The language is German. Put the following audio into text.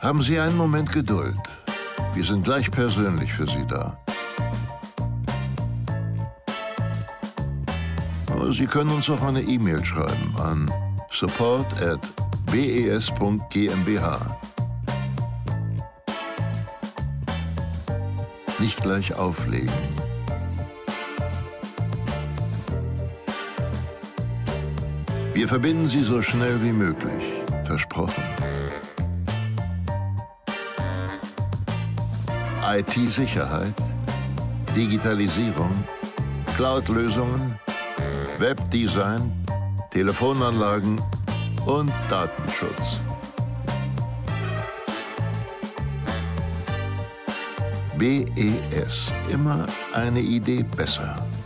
Haben Sie einen Moment Geduld. Wir sind gleich persönlich für Sie da. Sie können uns auch eine E-Mail schreiben an support@bes.gmbh. Nicht gleich auflegen. Wir verbinden Sie so schnell wie möglich. Versprochen. IT-Sicherheit, Digitalisierung, Cloud-Lösungen, Webdesign, Telefonanlagen und Datenschutz. BES. Immer eine Idee besser.